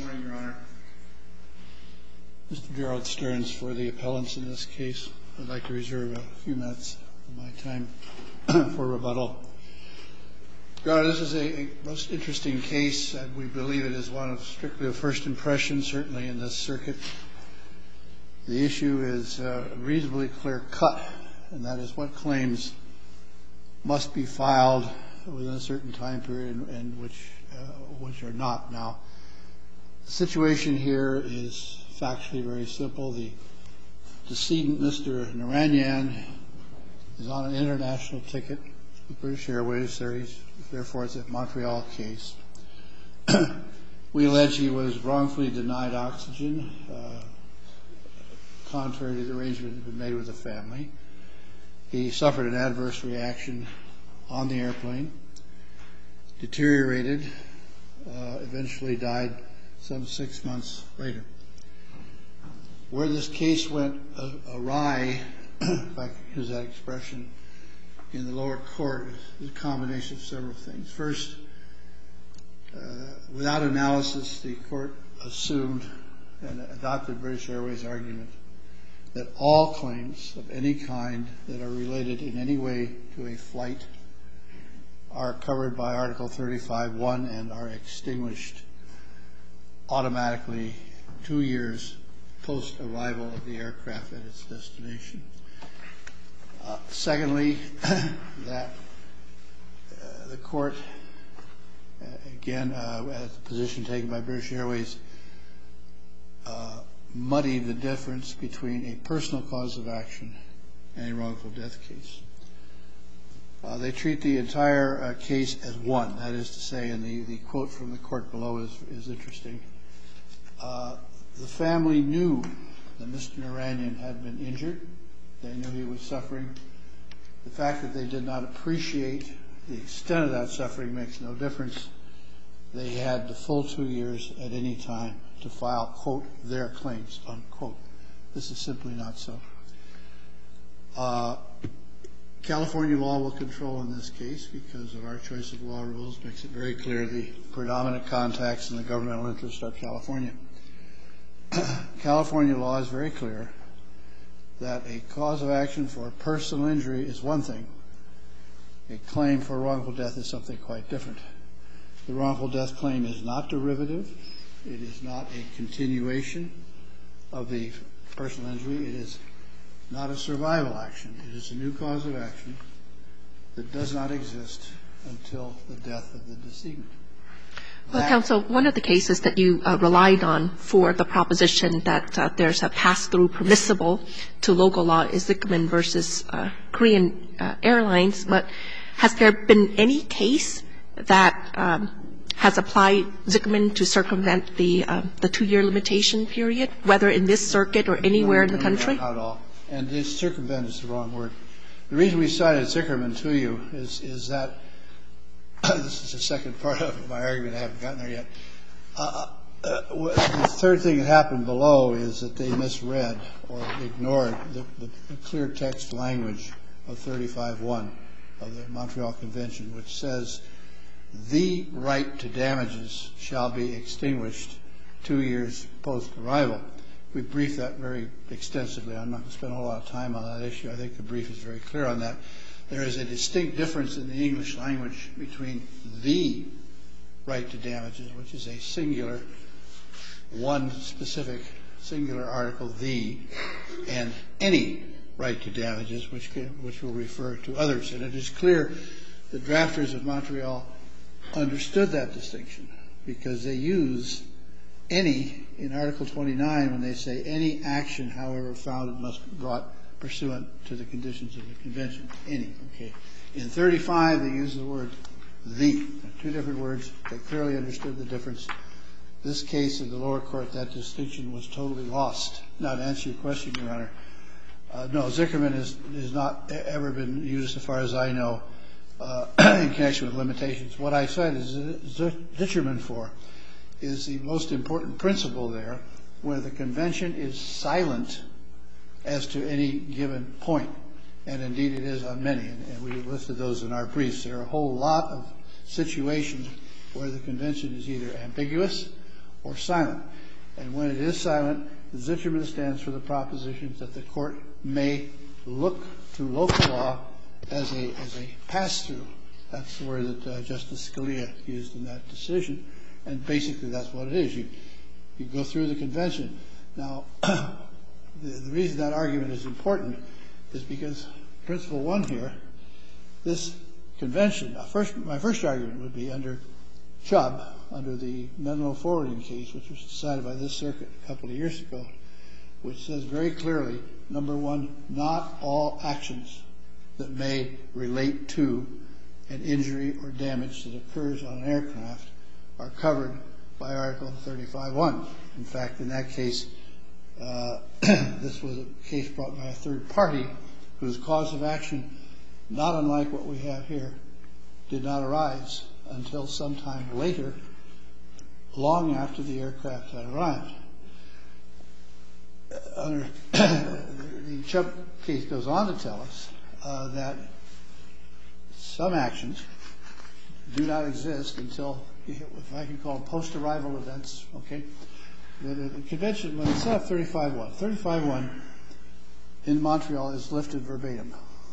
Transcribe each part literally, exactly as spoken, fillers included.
morning, Your Honor. Mister Gerald Stearns for the appellants in this case. I'd like to reserve a few minutes of my time for rebuttal. Your Honor, this is a, a most interesting case, and we believe it is one of strictly of first impression, certainly in this circuit. The issue is uh, reasonably clear-cut, and that is what claims must be filed within a certain time period and, and which, uh, which are not. Now, the situation here is factually very simple. The decedent, Mister Naranyan, is on an international ticket with British Airways. There he's, therefore, it's a Montreal case. We allege he was wrongfully denied oxygen, uh, contrary to the arrangement that had been made with the family. He suffered an adverse reaction on the airplane, deteriorated, uh, eventually died some six months later. Where this case went uh, awry, if I can use that expression, in the lower court is a combination of several things. First, uh, without analysis, the court assumed and adopted British Airways' argument that all claims of any kind that are related in any way to a flight are covered by Article thirty-five one and are extinguished automatically two years post-arrival of the aircraft at its destination. Uh, secondly, that uh, the court, uh, again, uh, as the position taken by British Airways, uh, muddied the difference between a personal cause of action and a wrongful death case. Uh, they treat the entire uh, case as one. That is to say, and the, the quote from the court below is, is interesting. Uh, the family knew that Mister Naranyan had been injured. They knew he was suffering. The fact that they did not appreciate the extent of that suffering makes no difference. They had the full two years at any time to file, quote, their claims, unquote. This is simply not so. Uh, California law will control in this case because of our choice of law rules. Makes it very clear the predominant contacts in the governmental interest are California. California law is very clear that a cause of action for personal injury is one thing. A claim for wrongful death is something quite different. The wrongful death claim is not derivative. It is not a continuation of the personal injury. It is not a survival action. It is a new cause of action that does not exist until the death of the decedent. Well, counsel, one of the cases that you uh, relied on for the proposition that uh, there's a pass-through permissible to local law is Zickman versus uh, Korean uh, Airlines. But has there been any case that um, has applied Zickman to circumvent the uh, the two-year limitation period, whether in this circuit or anywhere no, in the no, country? Not at all. And this circumvent is the wrong word. The reason we cited Zickman to you is is that this is the second part of my argument. I haven't gotten there yet. Uh, uh, the third thing that happened below is that they misread or ignored the, the, the clear text language of thirty-five one of the Montreal Convention, which says the right to damages shall be extinguished two years post-arrival. We briefed that very extensively. I'm not going to spend a whole lot of time on that issue. I think the brief is very clear on that. There is a distinct difference in the English language between the right to damages, which is a singular, one specific singular article, the, and any right to damages, which can, which will refer to others. And it is clear the drafters of Montreal understood that distinction because they use any in Article twenty-nine when they say any action, however founded, must be brought pursuant to the conditions of the convention. Any. Okay. In thirty-five, they use the word the. Two different words. They clearly understood the difference. This case in the lower court, that distinction was totally lost. Now, to answer your question, Your Honor, uh, no, Zickman has, has not ever been used, as far as I know, uh, in connection with limitations. What I cited Zicherman for is the most important principle there, where the convention is silent as to any given point. And indeed it is on many, and, and we listed those in our briefs. There are a whole lot of situations where the convention is either ambiguous or silent. And when it is silent, Zitterman stands for the proposition that the court may look to local law as a as a pass-through. That's the word that uh, Justice Scalia used in that decision. And basically that's what it is. You, you go through the convention. Now, the, the reason that argument is important is because principle one here, this convention, uh, first, my first argument would be under Chubb, under the Menlo forwarding case, which was decided by this circuit a couple of years ago, which says very clearly, number one, not all actions that may relate to an injury or damage that occurs on an aircraft are covered by Article thirty-five one. In fact, in that case, uh, this was a case brought by a third party whose cause of action, not unlike what we have here, did not arise until sometime later, long after the aircraft had arrived. Uh, under the Chubb case goes on to tell us uh, that some actions do not exist until, if I can call them post-arrival events, okay? The, the, the convention, when it set up thirty-five one, thirty-five one in Montreal is lifted verbatim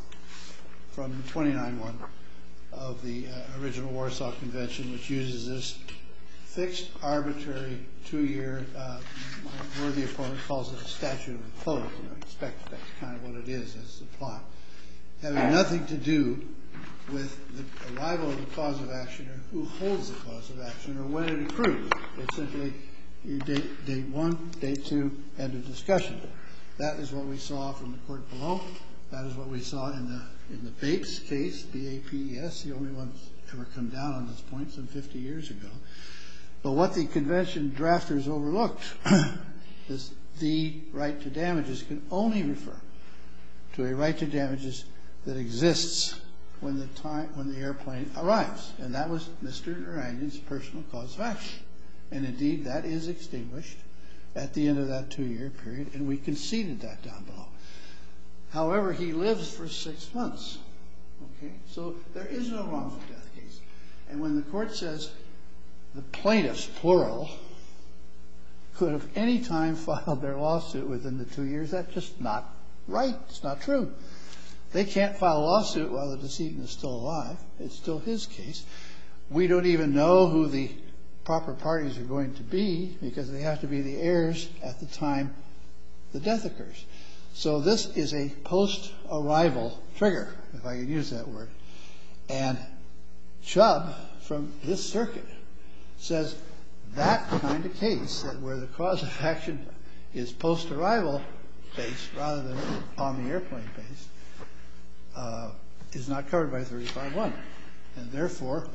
from twenty-nine one of the uh, original Warsaw Convention, which uses this fixed, arbitrary, two-year, uh, my worthy opponent calls it a statute of repose. You know, I expect that's kind of what it is as the plot, having nothing to do with the arrival of the cause of action or who holds the cause of action or when it accrues. It's simply you date, date one, date two, end of discussion. That is what we saw from the court below. That is what we saw in the in the Bapes case, B A P E S, the only one that's ever come down on this point some fifty years ago. But what the convention drafters overlooked is the right to damages can only refer to a right to damages that exists when the time when the airplane arrives, and that was Mister Naranjan's personal cause of action. And indeed, that is extinguished at the end of that two-year period, and we conceded that down below. However, he lives for six months. Okay, so there is no wrongful death case. And when the court says the plaintiffs, plural, could have any time filed their lawsuit within the two years, that's just not right. It's not true. They can't file a lawsuit while the decedent is still alive. It's still his case. We don't even know who the proper parties are going to be because they have to be the heirs at the time the death occurs. So this is a post-arrival trigger, if I can use that word. And Chubb, from this circuit, says that kind of case, that where the cause of action is post-arrival based rather than on the airplane based, uh, is not covered by thirty-five one. And therefore,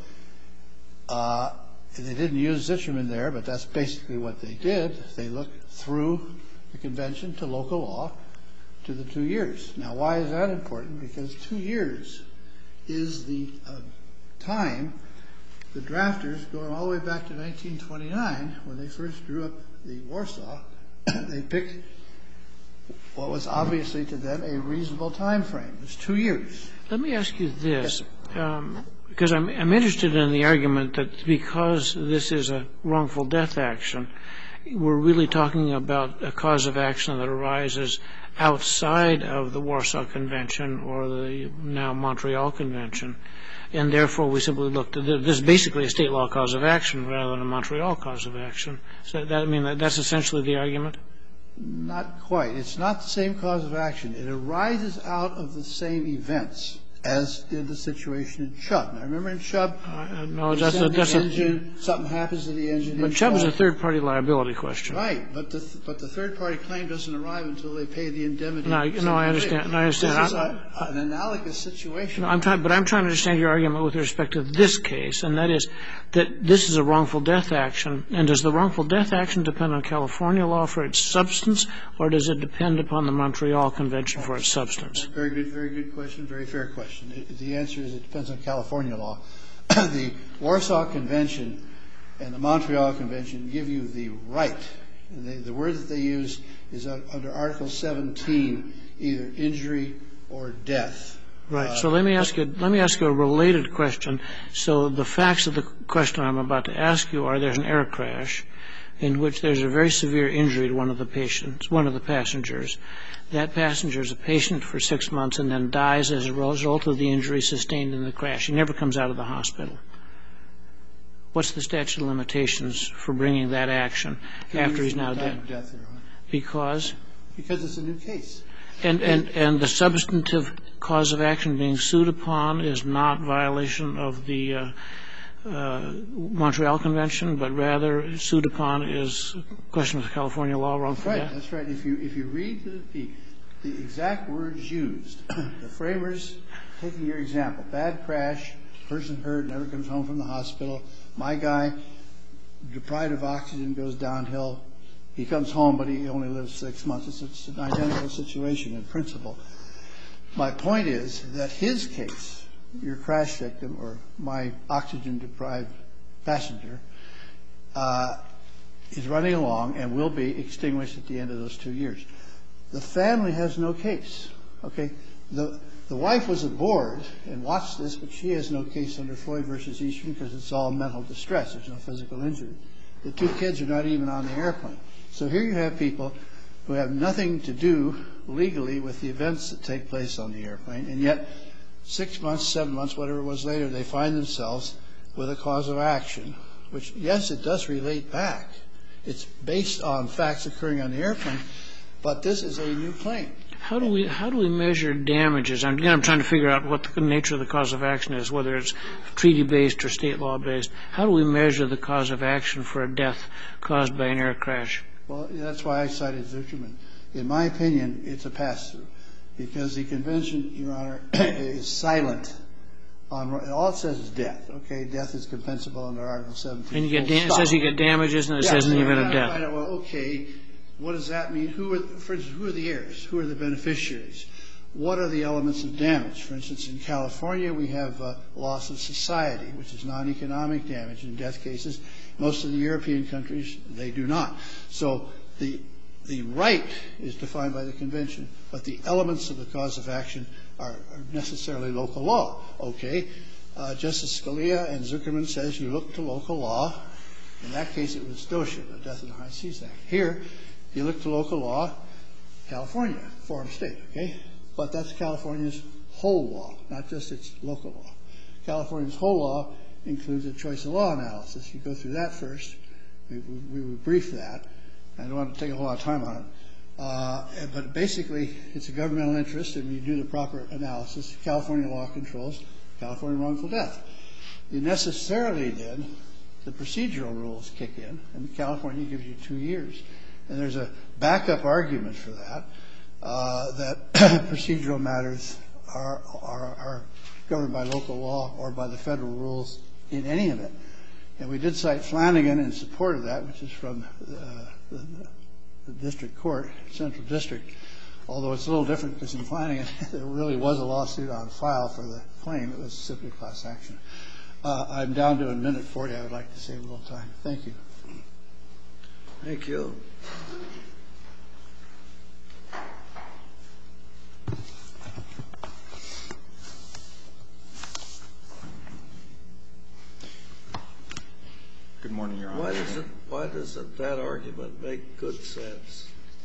uh, they didn't use Zitterman there, but that's basically what they did. They looked through the convention to local law to the two years. Now, why is that important? Because two years is the uh, time the drafters, going all the way back to nineteen twenty-nine, when they first drew up the Warsaw, they picked what was obviously to them a reasonable time frame. It was two years. Let me ask you this, um, because I'm, I'm interested in the argument that because this is a wrongful death action, we're really talking about a cause of action that arises outside of the Warsaw Convention or the now Montreal Convention, and therefore we simply looked at this is basically a state law cause of action rather than a Montreal cause of action. So that, I mean, that's essentially the argument? Not quite. It's not the same cause of action. It arises out of the same events as did the situation in Chubb. Now, remember in Chubb, uh, no, that's a, that's engine, a, something happens to the engine. But Chubb is a third-party liability question. Right, but the but the third-party claim doesn't arrive until they pay the indemnity. No, no I understand. No, I understand. This is a, an analogous situation. No, I'm trying, but I'm trying to understand your argument with respect to this case, and that is that this is a wrongful death action. And does the wrongful death action depend on California law for its substance, or does it depend upon the Montreal Convention for its substance? Very good, very good question. Very fair question. The answer is it depends on California law. The Warsaw Convention and the Montreal Convention give you the right. The, the word that they use is under Article seventeen, either injury or death. Right. Uh, so let me ask you. Let me ask you a related question. So the facts of the question I'm about to ask you are: there's an air crash. in which there's a very severe injury to one of the patients, one of the passengers. That passenger is a patient for six months and then dies as a result of the injury sustained in the crash. He never comes out of the hospital. What's the statute of limitations for bringing that action after he's now dead? Death, Your Honor. Because? Because it's a new case. And, and, and the substantive cause of action being sued upon is not violation of the uh, uh, Montreal Convention, but rather sued upon is a question of California law, wrongful death? Right, that's right. If you, if you read the, the, the exact words used, the framers, taking your example, bad crash, person hurt, never comes home from the hospital, my guy, deprived of oxygen, goes downhill, he comes home, but he only lives six months. It's, it's an identical situation in principle. My point is that his case, your crash victim or my oxygen-deprived passenger, uh, is running along and will be extinguished at the end of those two years. The family has no case. Okay, the the wife was aboard and watched this, but she has no case under Floyd versus Eastern because it's all mental distress. There's no physical injury. The two kids are not even on the airplane. So here you have people who have nothing to do legally with the events that take place on the airplane, and yet six months, seven months, whatever it was later, they find themselves with a cause of action, which, yes, it does relate back. It's based on facts occurring on the airplane, but this is a new claim. How do we how do we measure damages? I'm, again, I'm trying to figure out what the nature of the cause of action is, whether it's treaty-based or state law-based. How do we measure the cause of action for a death caused by an air crash? Well, that's why I cited Zuckerman. In my opinion, it's a pass-through because the convention, Your Honor, is silent on all it says is death. Okay, death is compensable under Article seventeen. And you get da- it says you get damages, and it yeah, says in the event of death. Find out, well, okay, what does that mean? Who are, for instance, who are the heirs? Who are the beneficiaries? What are the elements of damage? For instance, in California, we have uh, loss of society, which is non-economic damage in death cases. Most of the European countries, they do not. So the the right is defined by the convention, but the elements of the cause of action are, are necessarily local law. Okay, uh, Justice Scalia and Zuckerman says you look to local law. In that case, it was Stocia, the Death in the High Seas Act. Here, you look to local law, California, forum state. Okay. But that's California's whole law, not just its local law. California's whole law includes a choice of law analysis. You go through that first. We, we, we would brief that. I don't want to take a whole lot of time on it. Uh, but basically, it's a governmental interest, and you do the proper analysis. California law controls California wrongful death. You necessarily then, the procedural rules kick in, and California gives you two years. And there's a backup argument for that. Uh, that procedural matters are, are, are governed by local law or by the federal rules in any of it. And we did cite Flanagan in support of that, which is from uh, the, the district court, central district, although it's a little different because in Flanagan there really was a lawsuit on file for the claim. It was simply class action. Uh, I'm down to a minute forty. I would like to save a little time. Thank you. Thank you. Good morning, Your Honor. Why does it, why does it, that argument make good sense?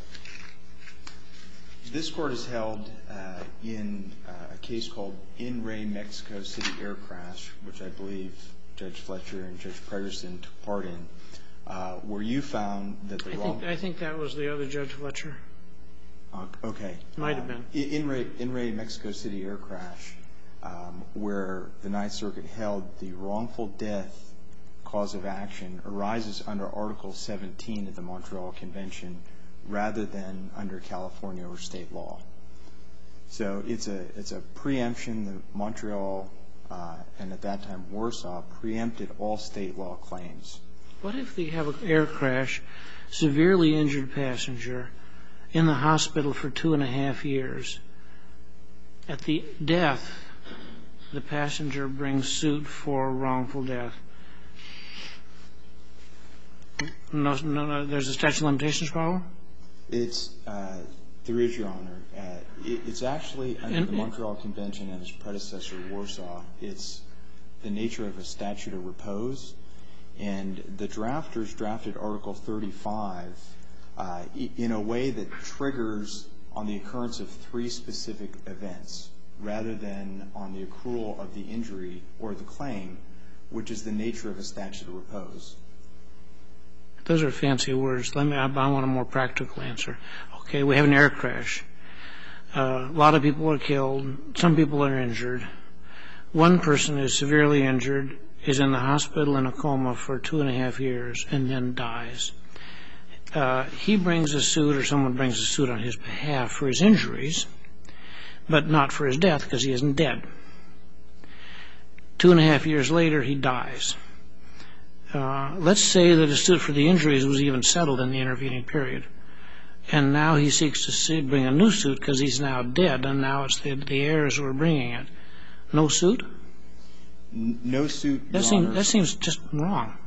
This court has held uh, in uh, a case called In Re Mexico City Air Crash, which I believe Judge Fletcher and Judge Pregerson took part in, uh, where you found that the I wrong... Think, I think that was the other Judge Fletcher. Uh, okay. Might have um, been. In Re, In Re Mexico City Air Crash, um, where the Ninth Circuit held the wrongful death cause of action arises under Article seventeen of the Montreal Convention rather than under California or state law. So it's a it's a preemption. The Montreal uh, and at that time Warsaw preempted all state law claims. What if they have an air crash, severely injured passenger, in the hospital for two and a half years? At the death, the passenger brings suit for wrongful death. No, no, no, there's a statute of limitations problem? It's, uh, there is, Your Honor. Uh, it, it's actually under and, the Montreal Convention and its predecessor, Warsaw. It's the nature of a statute of repose. And the drafters drafted Article thirty-five uh, in a way that triggers on the occurrence of three specific events rather than on the accrual of the injury or the claim, which is the nature of a statute of repose. Those are fancy words. Let me, I want a more practical answer. Okay, we have an air crash. Uh, a lot of people are killed. Some people are injured. One person is severely injured, is in the hospital in a coma for two and a half years, and then dies. Uh, he brings a suit, or someone brings a suit on his behalf for his injuries, but not for his death because he isn't dead. Two and a half years later, he dies. Uh, let's say that a suit for the injuries was even settled in the intervening period, and now he seeks to sue, bring a new suit because he's now dead, and now it's the, the heirs who are bringing it. No suit? No suit, Your that seems, Honor. That seems just wrong.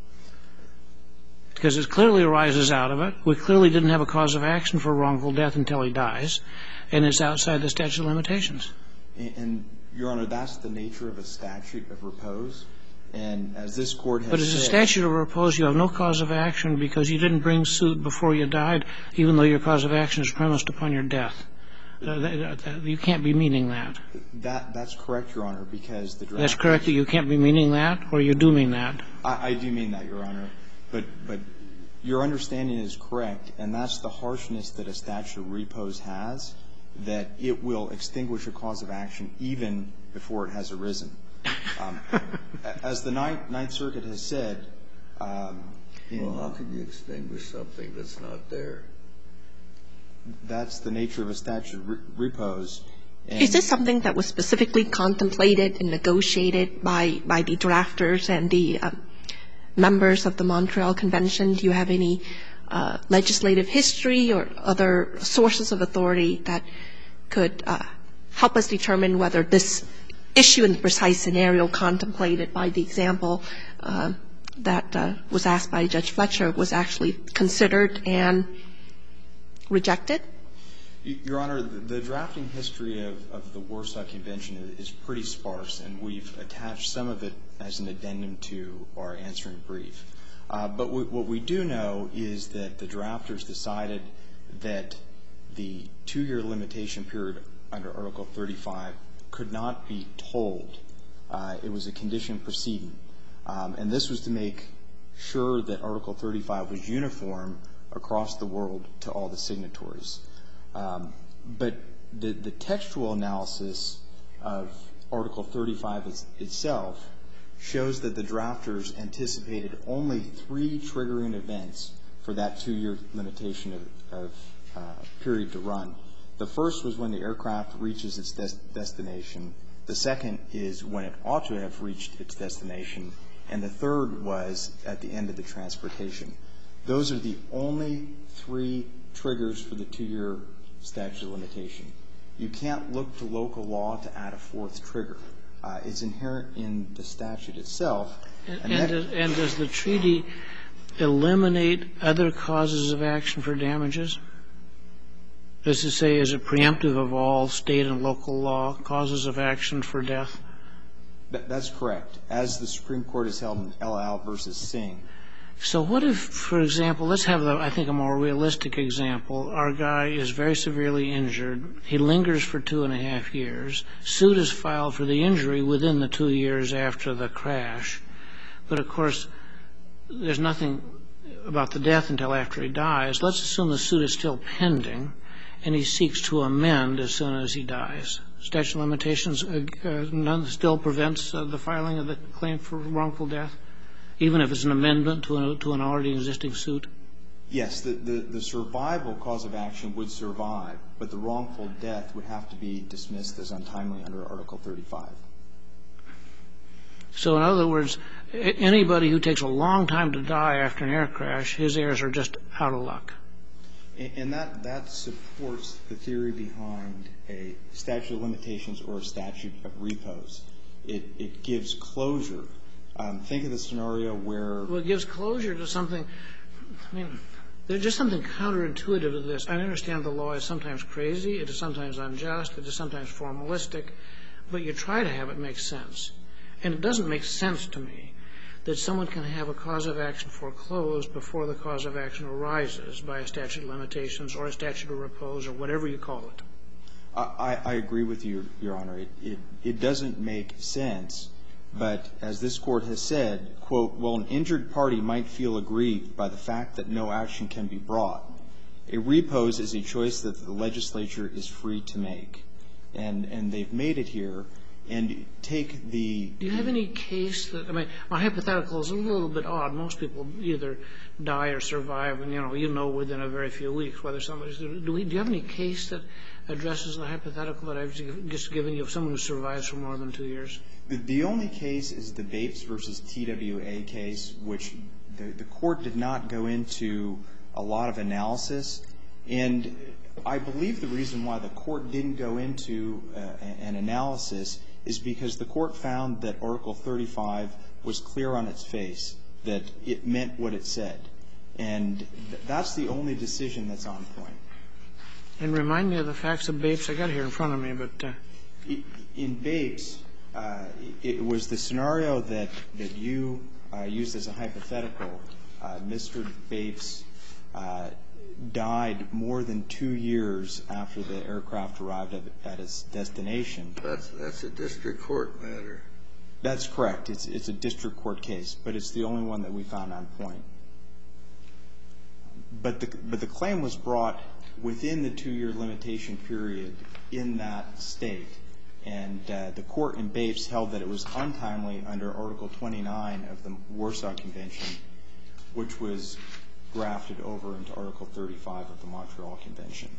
Because it clearly arises out of it. We clearly didn't have a cause of action for wrongful death until he dies, and it's outside the statute of limitations. And, and Your Honor, that's the nature of a statute of repose. And as this Court has But as a said, statute of repose, you have no cause of action because you didn't bring suit before you died, even though your cause of action is premised upon your death. Uh, that, that, you can't be meaning that. That, that's correct, Your Honor, because the draft... That's correct that you can't be meaning that, or you do mean that? I, I do mean that, Your Honor. But, but your understanding is correct, and that's the harshness that a statute of repose has, that it will extinguish a cause of action even before it has arisen. Um, as the Ninth, Ninth Circuit has said... Um, in, well, how can you extinguish something that's not there? That's the nature of a statute of re- repose. And is this something that was specifically contemplated and negotiated by, by the drafters and the um, members of the Montreal Convention? Do you have any uh, legislative history or other sources of authority that could uh, help us determine whether this issue in the precise scenario contemplated by the example uh, that uh, was asked by Judge Fletcher was actually considered and rejected? Your Honor, the, the drafting history of, of the Warsaw Convention is, is pretty sparse, and we've attached some of it as an addendum to our answering brief. Uh, but we, what we do know is that the drafters decided that the two-year limitation period under Article thirty-five could not be tolled. Uh, it was a condition preceding. Um, and this was to make sure that Article thirty-five was uniform across the world to all the signatories. Um, but the, the textual analysis of Article thirty-five is, itself shows that the drafters anticipated only three triggering events for that two-year limitation of, of uh, period to run. The first was when the aircraft reaches its des- destination. The second is when it ought to have reached its destination. And the third was at the end of the transportation. Those are the only three triggers for the two-year statute of limitation. You can't look to local law to add a fourth trigger. Uh, it's inherent in the statute itself. And, and, and, that, does, and does the treaty eliminate other causes of action for damages? Does it say, is it preemptive of all state and local law causes of action for death? that, that's correct. As the Supreme Court has held in El Al versus Singh. So what if, for example, let's have, the, I think, a more realistic example. Our guy is very severely injured. He lingers for two and a half years. Suit is filed for the injury within the two years after the crash. But, of course, there's nothing about the death until after he dies. Let's assume the suit is still pending, and he seeks to amend as soon as he dies. Statute of limitations uh, uh, none still prevents uh, the filing of the claim for wrongful death? Even if it's an amendment to, a, to an already existing suit? Yes, the, the, the survival cause of action would survive, but the wrongful death would have to be dismissed as untimely under Article thirty-five. So, in other words, anybody who takes a long time to die after an air crash, his heirs are just out of luck. And that, that supports the theory behind a statute of limitations or a statute of repose. It, it gives closure. Um, think of the scenario where... Well, it gives closure to something. I mean, there's just something counterintuitive to this. I understand the law is sometimes crazy. It is sometimes unjust. It is sometimes formalistic. But you try to have it make sense. And it doesn't make sense to me that someone can have a cause of action foreclosed before the cause of action arises by a statute of limitations or a statute of repose or whatever you call it. I, I agree with you, Your Honor. It, it, it doesn't make sense. But as this Court has said, quote, while an injured party might feel aggrieved by the fact that no action can be brought, a repose is a choice that the legislature is free to make. And, and they've made it here. And take the – Do you have any case that – I mean, my hypothetical is a little bit odd. Most people either die or survive, and, you know, you know within a very few weeks whether somebody's – do we, do you have any case that addresses the hypothetical that I've just given you of someone who survives for more than two years? The, the only case is the Bapes versus T W A case, which the, the Court did not go into a lot of analysis. And I believe the reason why the Court didn't go into uh, an analysis is because the Court found that Article thirty-five was clear on its face, that it meant what it said. And th- that's the only decision that's on point. And remind me of the facts of Bapes. I got it here in front of me, but uh... in Bapes, uh, it was the scenario that that you uh, used as a hypothetical. Uh, Mister Bapes uh, died more than two years after the aircraft arrived at, at its destination. That's that's a district court matter. That's correct. It's it's a district court case, but it's the only one that we found on point. But the but the claim was brought within the two-year limitation period in that state, and uh, the Court in Bapes held that it was untimely under Article twenty-nine of the Warsaw Convention, which was grafted over into Article thirty-five of the Montreal Convention.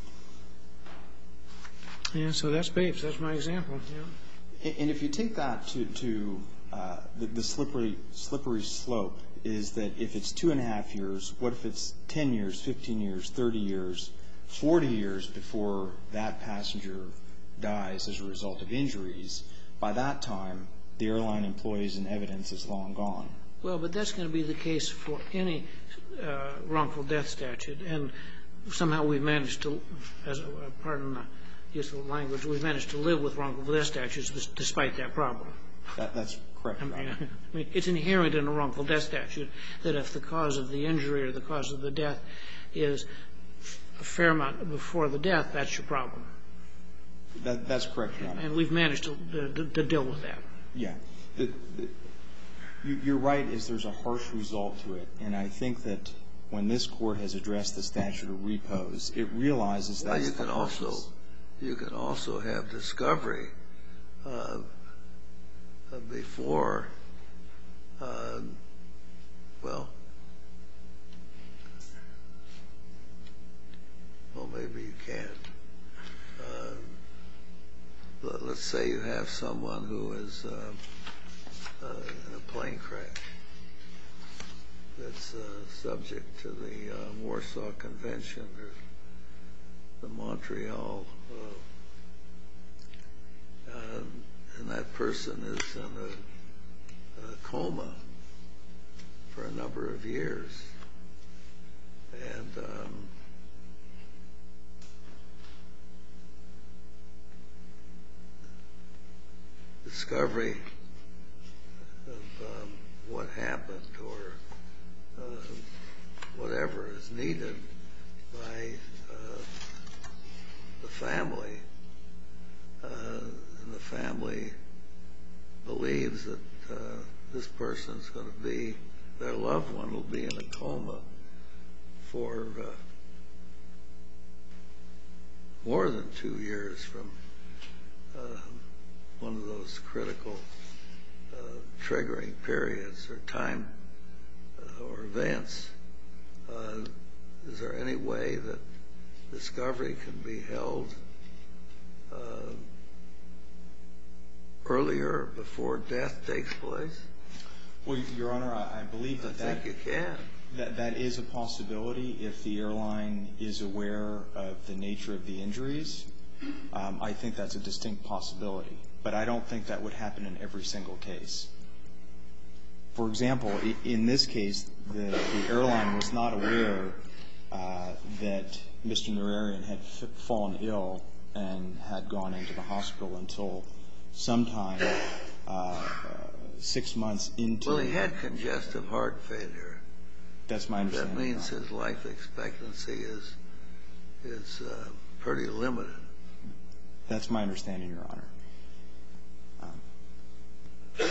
Yeah, so that's Bapes. That's my example. Yeah. And if you take that to, to uh, the, the slippery, slippery slope is that if it's two and a half years, what if it's ten years, fifteen years, thirty years, forty years before that passenger dies as a result of injuries? By that time, the airline employees and evidence is long gone. Well, but that's going to be the case for any uh, wrongful death statute. And somehow we've managed to, as a, pardon the use of the language, we've managed to live with wrongful death statutes despite that problem. That, that's correct, Your Honor. I mean, it's inherent in a wrongful death statute that if the cause of the injury or the cause of the death is a fair amount before the death, that's your problem. That, that's correct, Your Honor. And we've managed to, to, to deal with that. Yeah. The, the, you, you're right, is there's a harsh result to it. And I think that when this Court has addressed the statute of repose, it realizes that's well, you the can harshness. also You can also have discovery uh, before, uh, well, well, maybe you can't. Uh, let's say you have someone who is uh, uh, in a plane crash that's uh, subject to the uh, Warsaw Convention or the Montreal, uh, uh, and that person is in a, a coma for a number of years. And um, discovery of um, what happened or uh, whatever is needed by uh, the family, uh, and the family believes that uh, this person's going to be, their loved one will be in a coma for uh, more than two years from uh, one of those critical uh, triggering periods or time uh, or events. Uh, is there any way that discovery can be held uh, earlier, before death takes place? Well, Your Honor, I, I believe that I think that, you can. that that is a possibility if the airline is aware of the nature of the injuries. Um, I think that's a distinct possibility, but I don't think that would happen in every single case. For example, in this case, the, the airline was not aware uh, that Mister Nararian had f- fallen ill and had gone into the hospital until sometime uh, six months into... Well, he had congestive heart failure. That's my understanding. That means his life expectancy is is uh, pretty limited. That's my understanding, Your Honor. Um,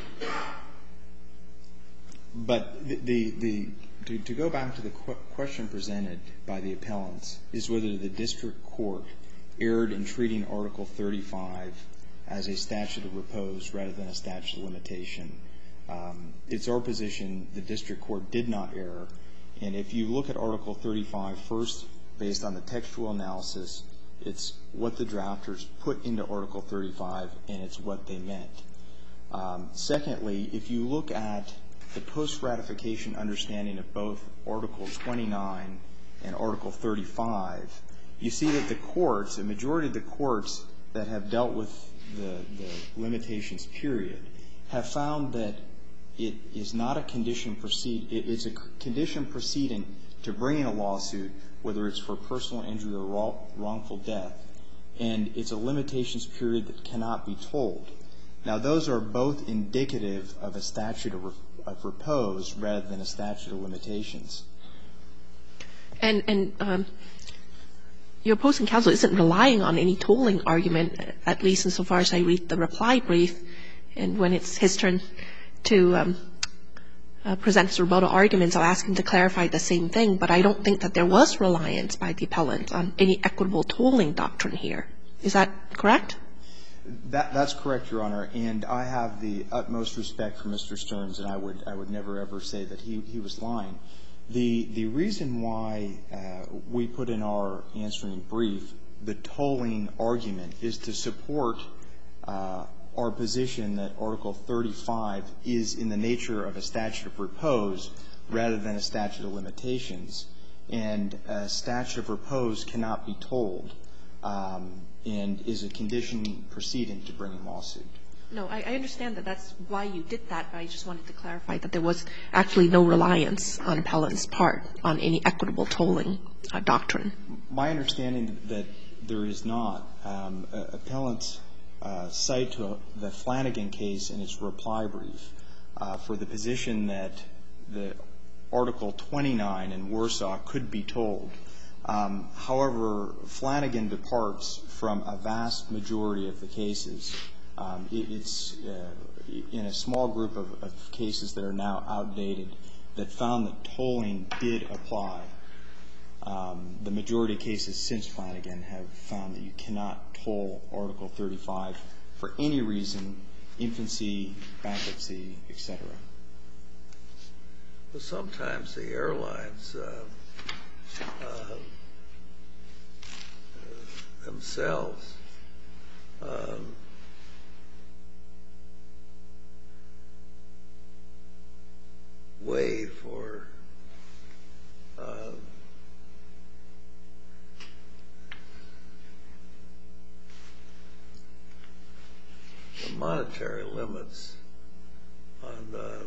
but the, the, the to, to go back to the qu- question presented by the appellants is whether the district court erred in treating Article thirty-five as a statute of repose rather than a statute of limitation. Um, it's our position the district court did not err. And if you look at Article thirty-five, first, based on the textual analysis, it's what the drafters put into Article thirty-five, and it's what they meant. Um, secondly, if you look at the post-ratification understanding of both Article twenty-nine and Article thirty-five, you see that the courts, a majority of the courts that have dealt with the, the limitations period, have found that it is not a condition proceed, it, it's a condition proceeding to bring in a lawsuit, whether it's for personal injury or wrong, wrongful death, and it's a limitations period that cannot be told. Now, those are both indicative of a statute of, of repose rather than a statute of limitations. And, and um, your opposing counsel isn't relying on any tolling argument, at least insofar as I read the reply brief. And when it's his turn to um, uh, present his rebuttal arguments, I'll ask him to clarify the same thing. But I don't think that there was reliance by the appellant on any equitable tolling doctrine here. Is that correct? That, that's correct, Your Honor. And I have the utmost respect for Mister Stearns, and I would, I would never ever say that he, he was lying. The, the reason why uh, we put in our answering brief the tolling argument is to support uh, our position that Article thirty-five is in the nature of a statute of repose rather than a statute of limitations. And a statute of repose cannot be tolled um, and is a condition proceeding to bring a lawsuit. No, I, I understand that that's why you did that, but I just wanted to clarify that there was actually no reliance on appellant's part on any equitable tolling uh, doctrine. My understanding that there is not. Um, uh, appellants uh, cite to a, the Flanagan case in its reply brief uh, for the position that the Article twenty-nine in Warsaw could be tolled. Um, however, Flanagan departs from a vast majority of the cases. Um, it, it's uh, in a small group of, of cases that are now outdated that found that tolling did apply. Um, the majority of cases since Flanagan have found that you cannot toll Article thirty-five for any reason, infancy, bankruptcy, et cetera. Well, sometimes the airlines uh, uh, themselves um, waive for uh, the monetary limits on uh,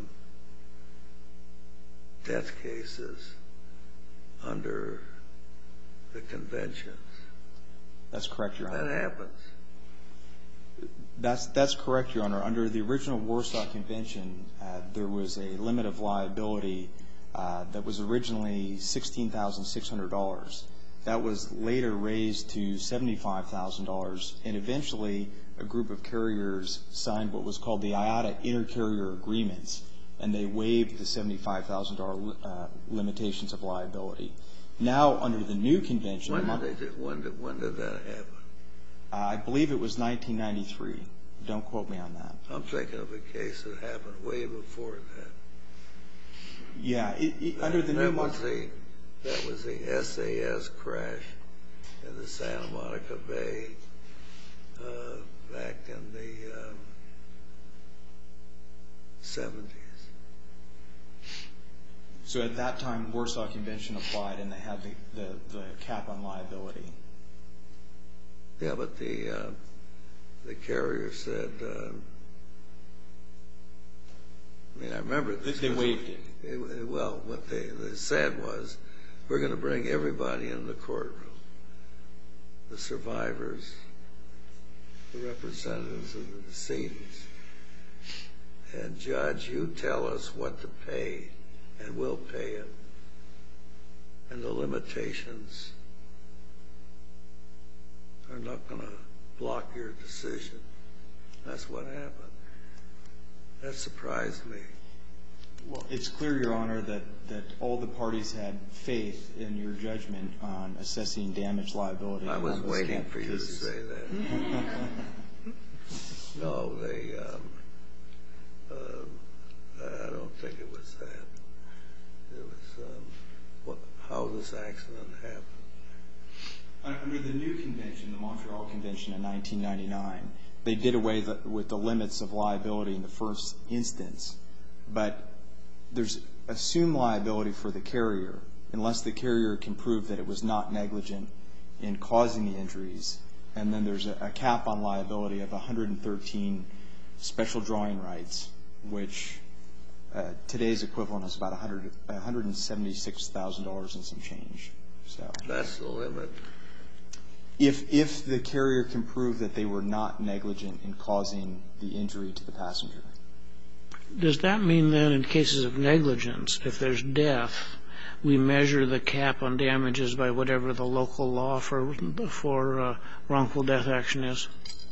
death cases under the conventions. That's correct, Your Honor. That happens. That's, that's correct, Your Honor. Under the original Warsaw Convention, uh, there was a limit of liability uh, that was originally sixteen thousand six hundred dollars. That was later raised to seventy-five thousand dollars, and eventually a group of carriers signed what was called the I A T A Intercarrier Agreements, and they waived the seventy-five thousand dollars uh, limitations of liability. Now, under the new convention... When did, they do, when did, when did that happen? Uh, I believe it was nineteen ninety-three. Don't quote me on that. I'm thinking of a case that happened way before that. Yeah, it, it, that, under the that new... Was the, that was the S A S crash in the Santa Monica Bay uh, back in the um, seventies. So at that time, Warsaw Convention applied, and they had the, the, the cap on liability. Yeah, but the uh, the carrier said, uh, I mean, I remember this. They waived it. it. Well, what they, they said was, we're going to bring everybody in the courtroom, the survivors, the representatives of the decedents, and judge, you tell us what to pay, and we'll pay it. And the limitations are not going to block your decision. That's what happened. That surprised me. Well, it's clear, Your Honor, that, that all the parties had faith in your judgment on assessing damage liability. I was waiting for you cases. to say that. No, they, um, uh, I don't think it was that. It was um, what, how this accident happened. Under the new convention, the Montreal Convention in nineteen ninety-nine, they did away the, with the limits of liability in the first instance, but there's assumed liability for the carrier unless the carrier can prove that it was not negligent in causing the injuries, and then there's a, a cap on liability of one hundred thirteen special drawing rights, which uh, today's equivalent is about one hundred seventy-six thousand dollars and some change. So that's the limit. If if the carrier can prove that they were not negligent in causing the injury to the passenger. Does that mean then in cases of negligence, if there's death, we measure the cap on damages by whatever the local law for for uh, wrongful death action is?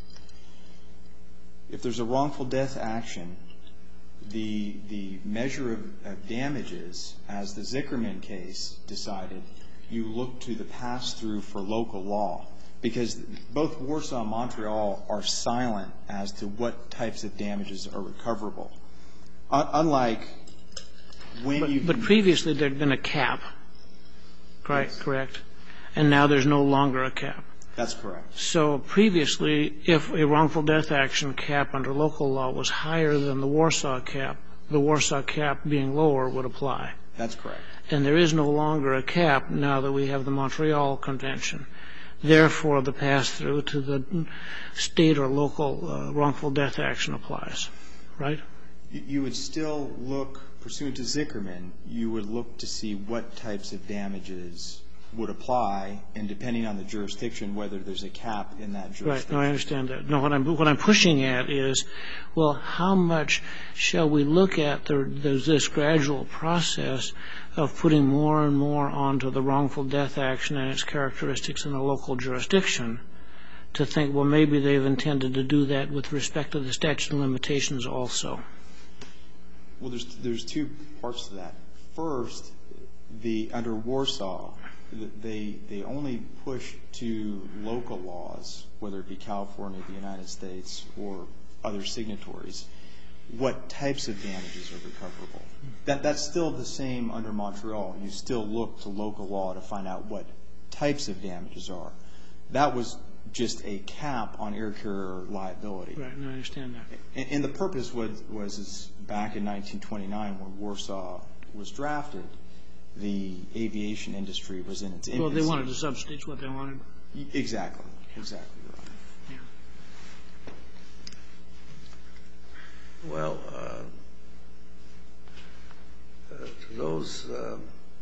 If there's a wrongful death action, the the measure of, of damages, as the Zickerman case decided, you look to the pass-through for local law, because both Warsaw and Montreal are silent as to what types of damages are recoverable. Unlike when but, you... But previously there had been a cap, right? Yes. Correct? And now there's no longer a cap. That's correct. So previously, if a wrongful death action cap under local law was higher than the Warsaw cap, the Warsaw cap being lower would apply. That's correct. And there is no longer a cap now that we have the Montreal Convention. Therefore, the pass-through to the state or local uh, wrongful death action applies, right? You would still look, pursuant to Zickerman, you would look to see what types of damages would apply, and depending on the jurisdiction, whether there's a cap in that jurisdiction. Right. No, I understand that. No, what I'm what I'm pushing at is, well, how much shall we look at the, there's this gradual process of putting more and more onto the wrongful death action and its characteristics in a local jurisdiction to think, well, maybe they've intended to do that with respect to the statute of limitations also? Well, there's there's two parts to that. First, the under Warsaw, they they only push to local laws, whether it be California, the United States, or other signatories, what types of damages are recoverable. That that's still the same under Montreal. You still look to local law to find out what types of damages are. That was just a cap on air carrier liability. Right, and I understand that. And, and the purpose was, was is back in nineteen twenty-nine when Warsaw was drafted, the aviation industry was in its infancy. Well, they wanted to substitute what they wanted. Exactly. Exactly right. Yeah. Well, uh, uh, to those uh,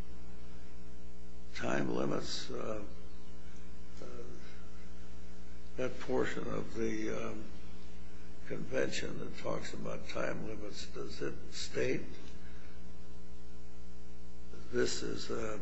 time limits, uh, uh, that portion of the um, convention that talks about time limits, does it state this is a,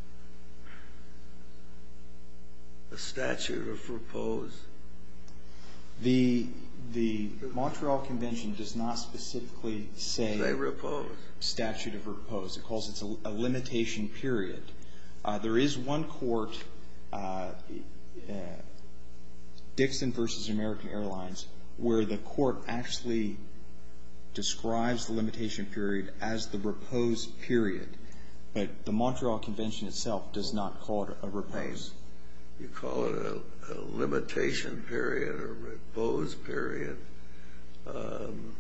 a statute of repose? The the Montreal Convention does not specifically say, say repose. Statute of repose. It calls it a, a limitation period. Uh, there is one court, uh, uh, Dixon versus American Airlines, where the court actually describes the limitation period as the repose period. But the Montreal Convention itself does not call it a repose. You call it a, a limitation period or repose period. Um,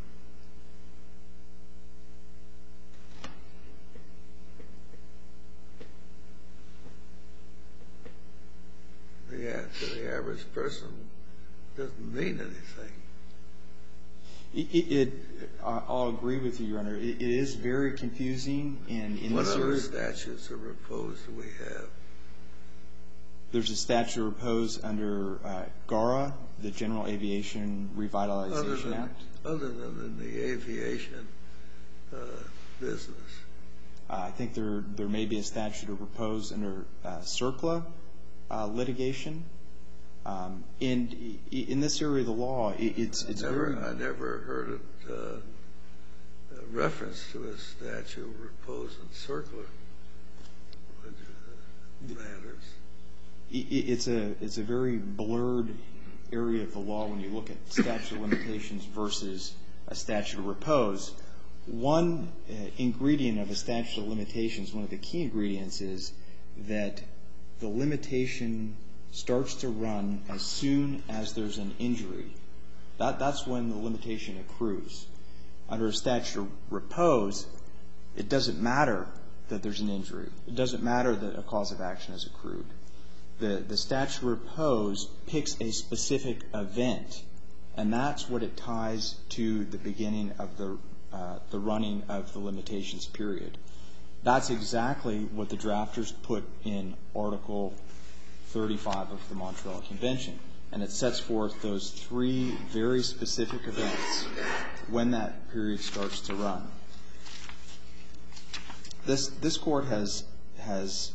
the, to the average person doesn't mean anything. It, it, it, I'll agree with you, Your Honor. It, it is very confusing. And in what this other area, statutes of repose do we have? There's a statute of repose under uh, GARA, the General Aviation Revitalization other than, Act. Other than in the aviation uh, business. Uh, I think there there may be a statute of repose under uh, CERCLA uh, litigation. Um, and in this area of the law, it, it's it's I never, very. I never heard it uh, a reference to a statute of repose in CERCLA matters. It, it's a it's a very blurred area of the law when you look at statute of limitations versus a statute of repose. One uh, ingredient of a statute of limitations, one of the key ingredients, is that the limitation starts to run as soon as there's an injury. That, that's when the limitation accrues. Under a statute of repose, it doesn't matter that there's an injury. It doesn't matter that a cause of action is accrued. The, the statute of repose picks a specific event, and that's what it ties to the beginning of the, uh, the running of the limitations period. That's exactly what the drafters put in Article thirty-five of the Montreal Convention, and it sets forth those three very specific events when that period starts to run. This this court has has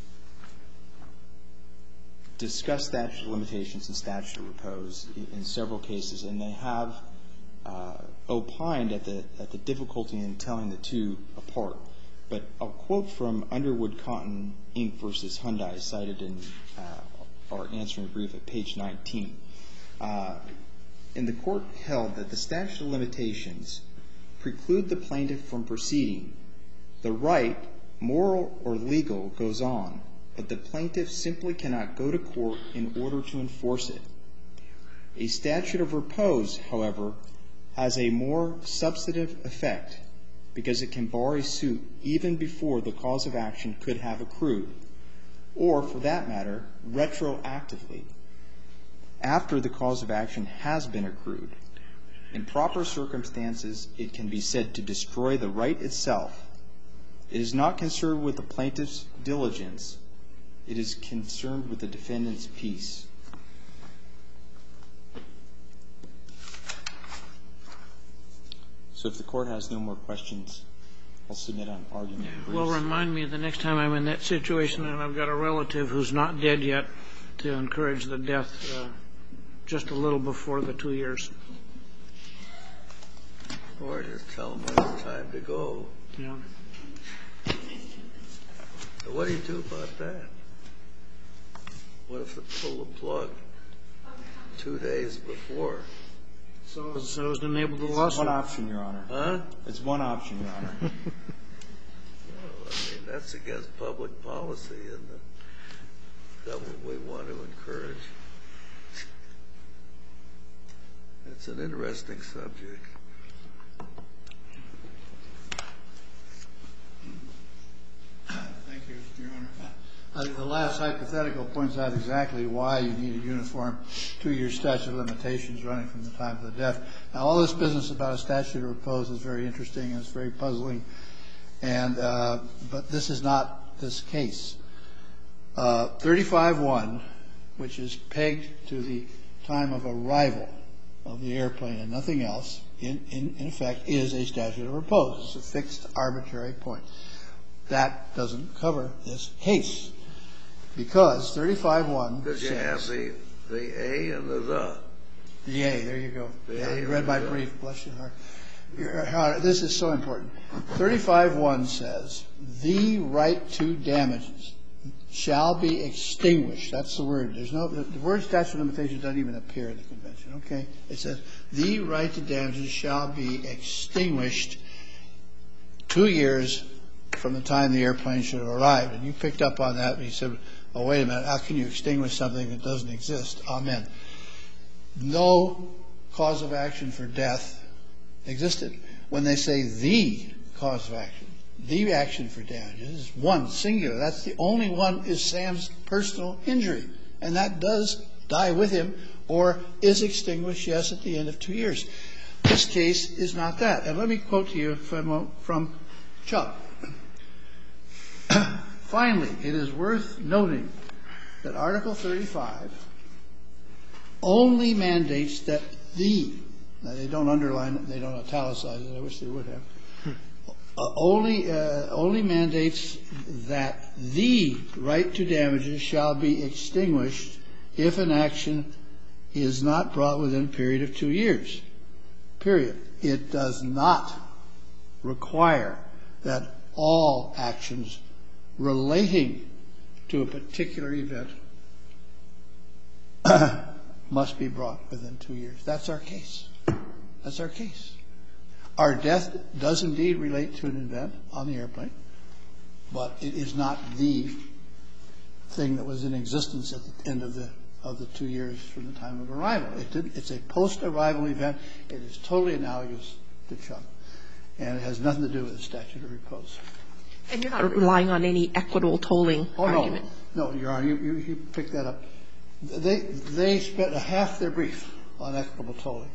discussed statute of limitations and statute of repose in several cases, and they have uh, opined at the at the difficulty in telling the two apart. But I'll quote from Underwood Cotton Incorporated versus Hyundai, cited in uh, our answering brief at page nineteen. Uh, and the court held that the statute of limitations preclude the plaintiff from proceeding. The right, moral or legal, goes on, but the plaintiff simply cannot go to court in order to enforce it. A statute of repose, however, has a more substantive effect, because it can bar a suit even before the cause of action could have accrued, or, for that matter, retroactively, after the cause of action has been accrued. In proper circumstances, it can be said to destroy the right itself. It is not concerned with the plaintiff's diligence. It is concerned with the defendant's peace. So if the court has no more questions, I'll submit on argument. Well, remind me the next time I'm in that situation and I've got a relative who's not dead yet to encourage the death uh, just a little before the two years. Or just tell them when it's time to go. Yeah. So what do you do about that? What if they pull the plug two days before? So, so as to enable the It's lawsuit. one option, Your Honor. Huh? It's one option, Your Honor. Well, I mean, that's against public policy, and that's what we want to encourage. It's an interesting subject. Thank you, Your Honor. Uh, the last hypothetical points out exactly why you need a uniform two-year statute of limitations running from the time of the death. Now, all this business about a statute of repose is very interesting and it's very puzzling, and uh, but this is not this case. Uh, thirty-five one, which is pegged to the time of arrival of the airplane and nothing else, in, in, in effect, is a statute of repose. It's a fixed, arbitrary point. That doesn't cover this case, because thirty-five one Because you have the, the A and the the. The A, there you go. The Yeah, A you read and my the brief, bless your heart. Your heart. This is so important. thirty-five one says, the right to damages shall be extinguished. That's the word. There's no, the, the word statute of limitations doesn't even appear in the convention, okay? It says, the right to damages shall be extinguished two years from the time the airplane should have arrived. And you picked up on that and you said, oh, wait a minute, how can you extinguish something that doesn't exist? Amen. No cause of action for death existed. When they say the cause of action, the action for damages is one, singular. That's the only one is Sam's personal injury. And that does die with him or is extinguished, yes, at the end of two years. This case is not that. And let me quote to you from, from Chuck. Finally, it is worth noting that Article thirty-five only mandates that the, now they don't underline it, they don't italicize it, I wish they would have, uh, only, uh, only mandates that the right to damages shall be extinguished if an action is not brought within a period of two years, period. It does not require that all actions relating to a particular event must be brought within two years. That's our case. That's our case. Our death does indeed relate to an event on the airplane, but it is not the thing that was in existence at the end of the of the two years from the time of arrival. It did, it's a post-arrival event. It is totally analogous to Chum, and it has nothing to do with the statute of repose. And you're not relying on any equitable tolling oh, argument? No, no, Your Honor, you, you, you picked that up. They, they spent half their brief on equitable tolling,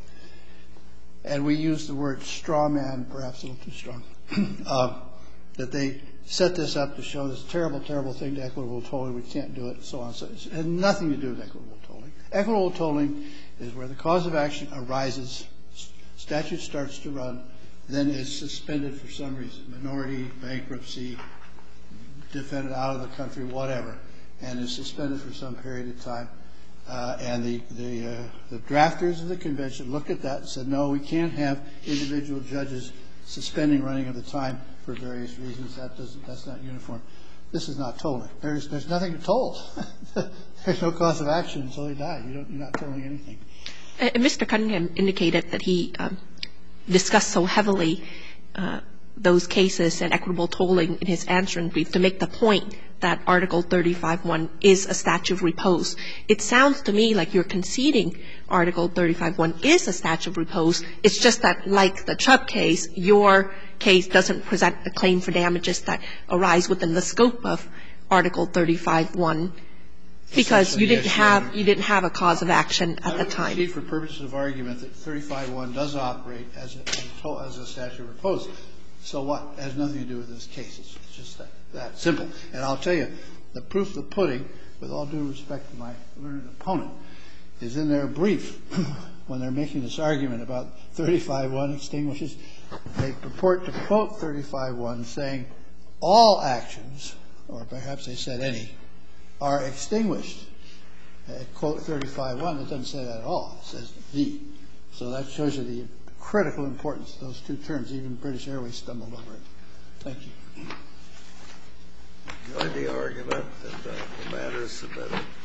and we used the word straw man, perhaps a little too strong, uh, that they set this up to show this terrible, terrible thing to equitable tolling. We can't do it, and so on. So it had nothing to do with equitable tolling. Equitable tolling is where the cause of action arises, statute starts to run, then is suspended for some reason, minority, bankruptcy, defendant out of the country, whatever, and is suspended for some period of time. Uh, and the the, uh, the drafters of the convention looked at that and said, no, we can't have individual judges suspending running of the time for various reasons. That doesn't, that's not uniform. This is not tolling. There's there's nothing to toll. There's no cause of action until they die. You don't, you're not tolling anything. And Mister Cunningham indicated that he um, discussed so heavily uh, those cases and equitable tolling in his answering brief to make the point that Article thirty-five one is a statute of repose. It sounds to me like you're conceding Article thirty-five one is a statute of repose. It's just that, like the Chubb case, your case doesn't present a claim for damages that arise within the scope of Article thirty-five one because you didn't have you didn't have a cause of action at the time. I would concede for purposes of argument that thirty-five one does operate as a, as a statute of repose. So what? It has nothing to do with this case. It's just that, that simple. And I'll tell you, the proof of the pudding, with all due respect to my learned opponent, is in their brief when they're making this argument about thirty-five one extinguishes. They purport to quote thirty-five one saying all actions, or perhaps they said any, are extinguished. Uh, quote thirty-five one, it doesn't say that at all. It says the. So that shows you the critical importance of those two terms. Even British Airways stumbled over it. Thank you. Enjoyed the argument, and uh, the matter is submitted.